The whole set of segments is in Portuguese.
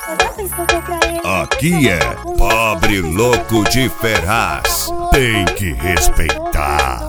Aqui é Pobre Louco de Ferraz, tem que respeitar.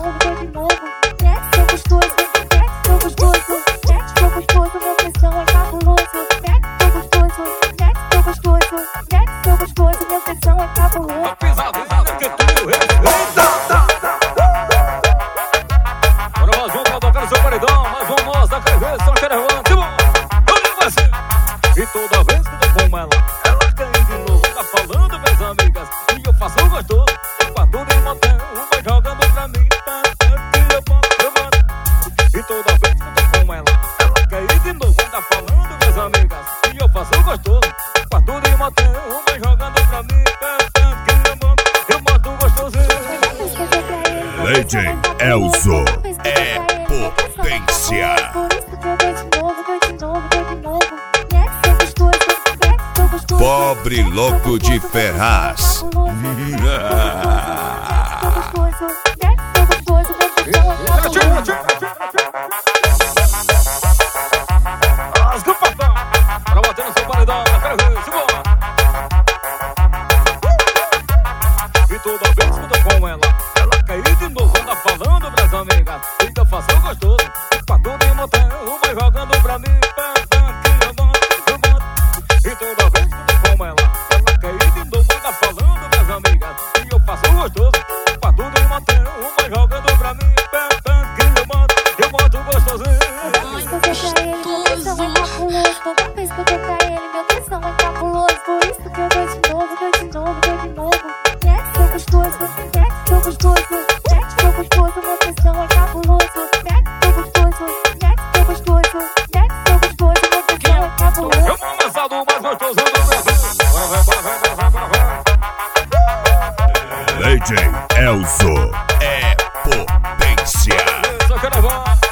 E toda vez que eu como ela cai de novo. Tá falando, minhas amigas, e eu faço gostoso. Com tudo em motel, vai jogando pra mim. Que eu boto. E toda vez que eu como ela cai de novo. Tá falando, minhas amigas, e eu faço gostoso. Com tudo em motel, vai jogando pra mim. Que eu boto gostosinho. Legend Elzo é potência. Pobre Louco de Ferraz. Pra bater no seu paredão, e toda vez que eu tô com ela cai de novo. Anda falando, minhas amigas, e eu faço gostoso. Com tudo em motel, vai jogando pra mim. E toda vez que eu tô com ela cai de novo. Anda falando, minhas amigas, e eu faço gostoso. Com tudo em motel, vai jogando pra mim. Que eu boto gostosinho. Toda vez que eu tô pra ele, meu tesão é cabuloso. Por isso que eu dou de novo, dou de novo, dou de novo. Sou gostoso, sou gostoso, sou gostoso, meu tesão é cabuloso. Sou gostoso, sou gostoso, sou gostoso, meu tesão é cabuloso. Eu vou lançar do mais gostoso do Brasil. Legend Elzo é potência. Só quero